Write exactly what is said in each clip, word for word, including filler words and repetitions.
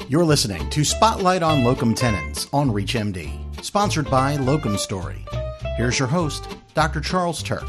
You're listening to Spotlight on Locum Tenens on ReachMD, sponsored by Locum Story. Here's your host, Doctor Charles Turk.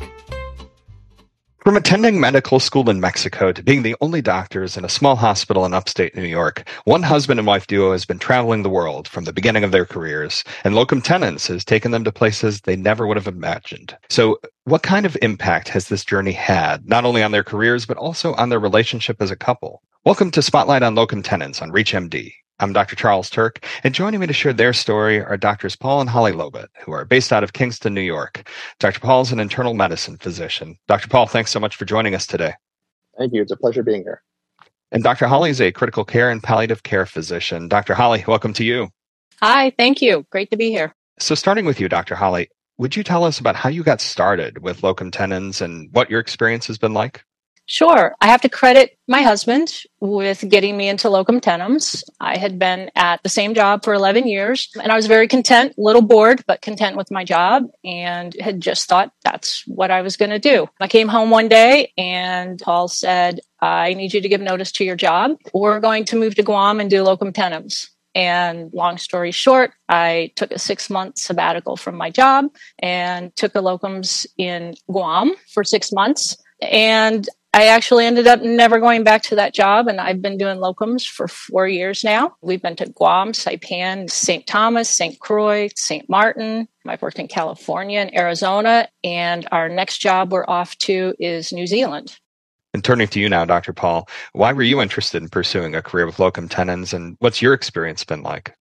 From attending medical school in Mexico to being the only doctors in a small hospital in upstate New York, one husband and wife duo has been traveling the world from the beginning of their careers, and Locum Tenens has taken them to places they never would have imagined. So what kind of impact has this journey had, not only on their careers, but also on their relationship as a couple? Welcome to Spotlight on Locum Tenens on ReachMD. I'm Doctor Charles Turk, and joining me to share their story are Doctors Paul and Holly Lobet, who are based out of Kingston, New York. Doctor Paul is an internal medicine physician. Doctor Paul, thanks so much for joining us today. Thank you. It's a pleasure being here. And Doctor Holly is a critical care and palliative care physician. Doctor Holly, welcome to you. Hi, thank you. Great to be here. So starting with you, Doctor Holly, would you tell us about how you got started with Locum Tenens and what your experience has been like? Sure. I have to credit my husband with getting me into locum tenens. I had been at the same job for eleven years, and I was very content, a little bored, but content with my job, and had just thought that's what I was going to do. I came home one day, and Paul said, I need you to give notice to your job. We're going to move to Guam and do locum tenens. And long story short, I took a six-month sabbatical from my job and took a locums in Guam for six months. And I actually ended up never going back to that job, and I've been doing locums for four years now. We've been to Guam, Saipan, Saint Thomas, Saint Croix, Saint Martin. I've worked in California and Arizona, and our next job we're off to is New Zealand. And turning to you now, Doctor Paul, why were you interested in pursuing a career with locum tenens, and what's your experience been like?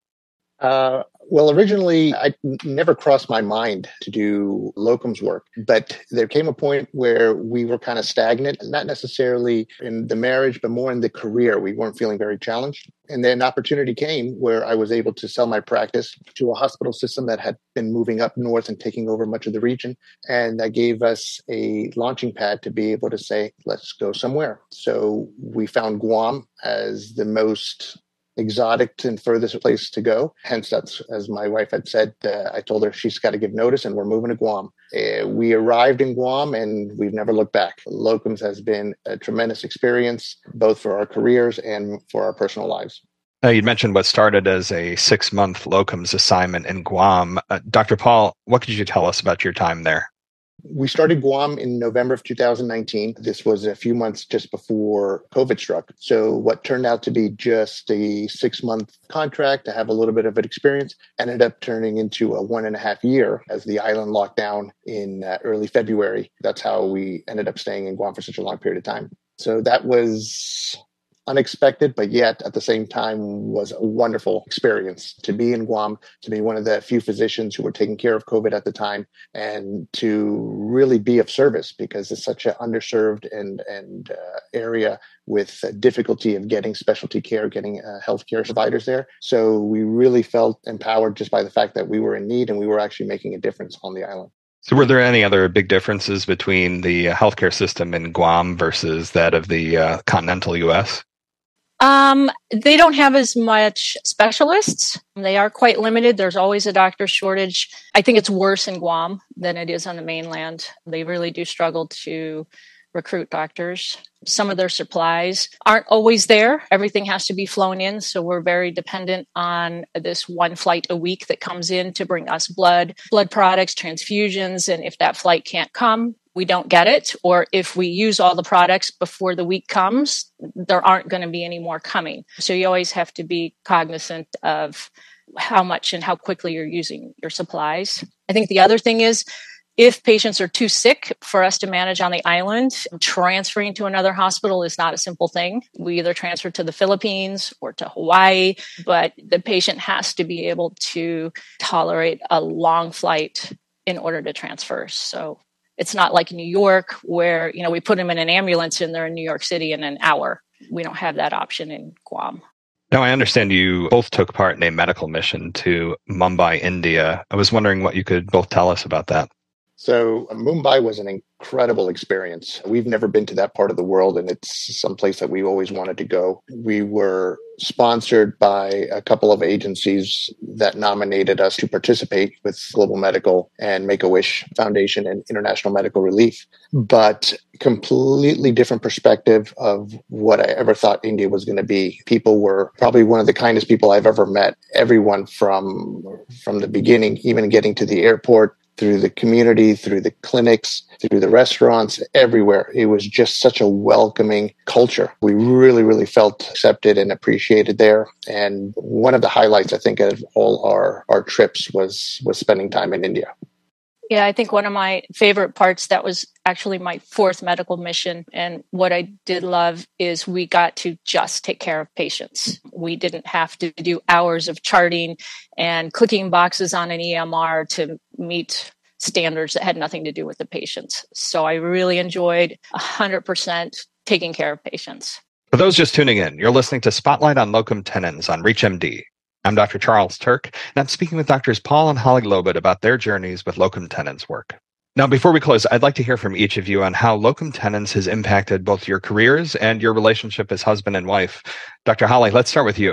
Uh, well, originally, I never crossed my mind to do locums work, but there came a point where we were kind of stagnant, not necessarily in the marriage, but more in the career. We weren't feeling very challenged. And then opportunity came where I was able to sell my practice to a hospital system that had been moving up north and taking over much of the region. And that gave us a launching pad to be able to say, let's go somewhere. So we found Guam as the most exotic and furthest place to go. Hence, that's, as my wife had said, uh, I told her she's got to give notice and we're moving to Guam. Uh, we arrived in Guam and we've never looked back. Locums has been a tremendous experience, both for our careers and for our personal lives. Uh, you mentioned what started as a six-month locums assignment in Guam. Uh, Doctor Paul, what could you tell us about your time there? We started Guam in November of two thousand nineteen. This was a few months just before COVID struck. So what turned out to be just a six-month contract to have a little bit of an experience ended up turning into a one and a half year as the island locked down in uh, early February. That's how we ended up staying in Guam for such a long period of time. So that was unexpected, but yet at the same time was a wonderful experience to be in Guam, to be one of the few physicians who were taking care of COVID at the time, and to really be of service because it's such an underserved and, and uh, area with uh, difficulty of getting specialty care, getting uh, healthcare providers there. So we really felt empowered just by the fact that we were in need and we were actually making a difference on the island. So were there any other big differences between the healthcare system in Guam versus that of the uh, continental U S? Um, they don't have as much specialists. They are quite limited. There's always a doctor shortage. I think it's worse in Guam than it is on the mainland. They really do struggle to recruit doctors. Some of their supplies aren't always there. Everything has to be flown in. So we're very dependent on this one flight a week that comes in to bring us blood, blood products, transfusions. And if that flight can't come, we don't get it. Or if we use all the products before the week comes, there aren't going to be any more coming. So you always have to be cognizant of how much and how quickly you're using your supplies. I think the other thing is, if patients are too sick for us to manage on the island, transferring to another hospital is not a simple thing. We either transfer to the Philippines or to Hawaii, but the patient has to be able to tolerate a long flight in order to transfer. So it's not like New York where, you know, we put them in an ambulance and they're in New York City in an hour. We don't have that option in Guam. Now, I understand you both took part in a medical mission to Mumbai, India. I was wondering what you could both tell us about that. So Mumbai was an incredible experience. We've never been to that part of the world, and it's someplace that we always wanted to go. We were sponsored by a couple of agencies that nominated us to participate with Global Medical and Make-A-Wish Foundation and International Medical Relief, but completely different perspective of what I ever thought India was going to be. People were probably one of the kindest people I've ever met. Everyone from, from the beginning, even getting to the airport, through the community, through the clinics, through the restaurants, everywhere. It was just such a welcoming culture. We really, really felt accepted and appreciated there. And one of the highlights, I think, of all our, our trips was, was spending time in India. Yeah, I think one of my favorite parts, that was actually my fourth medical mission. And what I did love is we got to just take care of patients. We didn't have to do hours of charting and clicking boxes on an E M R to meet standards that had nothing to do with the patients. So I really enjoyed one hundred percent taking care of patients. For those just tuning in, you're listening to Spotlight on Locum Tenens on ReachMD. I'm Doctor Charles Turk, and I'm speaking with Doctors Paul and Holly Lobet about their journeys with locum tenens work. Now, before we close, I'd like to hear from each of you on how locum tenens has impacted both your careers and your relationship as husband and wife. Doctor Holly, let's start with you.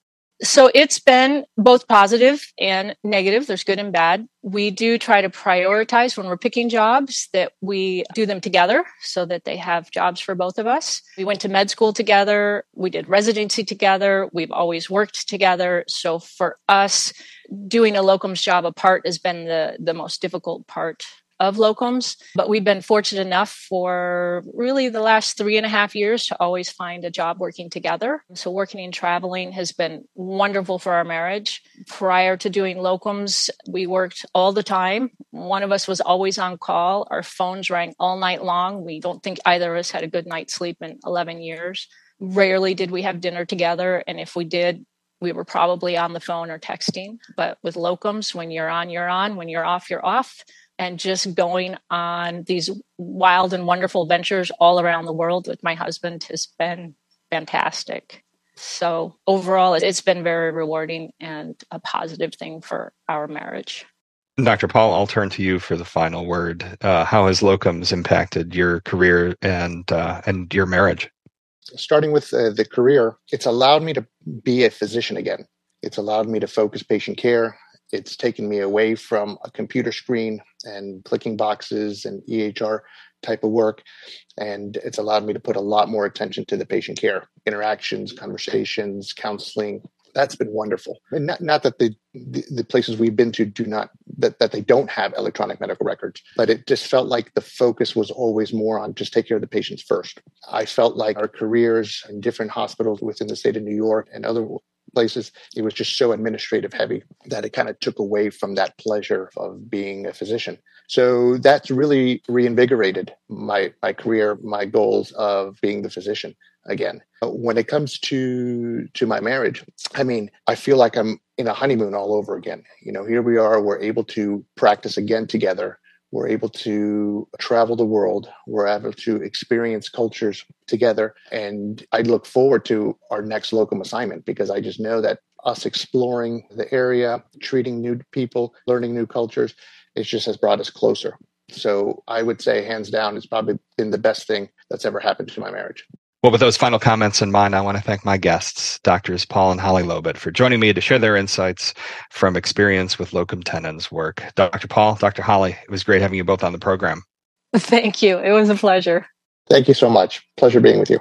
So it's been both positive and negative. There's good and bad. We do try to prioritize when we're picking jobs that we do them together so that they have jobs for both of us. We went to med school together. We did residency together. We've always worked together. So for us, doing a locums job apart has been the, the most difficult part of locums, but we've been fortunate enough for really the last three and a half years to always find a job working together. So working and traveling has been wonderful for our marriage. Prior to doing locums, we worked all the time. One of us was always on call. Our phones rang all night long. We don't think either of us had a good night's sleep in eleven years. Rarely did we have dinner together. And if we did, we were probably on the phone or texting. But with locums, when you're on, you're on. When you're off, you're off. And just going on these wild and wonderful ventures all around the world with my husband has been fantastic. So overall, it's been very rewarding and a positive thing for our marriage. Doctor Paul, I'll turn to you for the final word. Uh, how has locums impacted your career and uh, and your marriage? Starting with uh, the career, it's allowed me to be a physician again. It's allowed me to focus patient care. It's taken me away from a computer screen and clicking boxes and E H R type of work. And it's allowed me to put a lot more attention to the patient care, interactions, conversations, counseling. That's been wonderful. And not, not that the, the the places we've been to do not, that, that they don't have electronic medical records, but it just felt like the focus was always more on just take care of the patients first. I felt like our careers in different hospitals within the state of New York and other places, it was just so administrative heavy that it kind of took away from that pleasure of being a physician. So that's really reinvigorated my, my career, my goals of being the physician again. When it comes to, to my marriage, I mean, I feel like I'm in a honeymoon all over again. You know, here we are, we're able to practice again together. We're able to travel the world. We're able to experience cultures together. And I look forward to our next locum assignment because I just know that us exploring the area, treating new people, learning new cultures, it just has brought us closer. So I would say hands down, it's probably been the best thing that's ever happened to my marriage. Well, with those final comments in mind, I want to thank my guests, Doctors Paul and Holly Lobet, for joining me to share their insights from experience with locum tenens work. Doctor Paul, Doctor Holly, it was great having you both on the program. Thank you. It was a pleasure. Thank you so much. Pleasure being with you.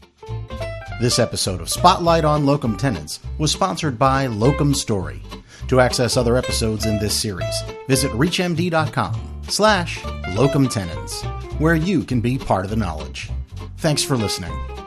This episode of Spotlight on Locum Tenens was sponsored by Locum Story. To access other episodes in this series, visit reachmd.com slash locum tenens, where you can be part of the knowledge. Thanks for listening.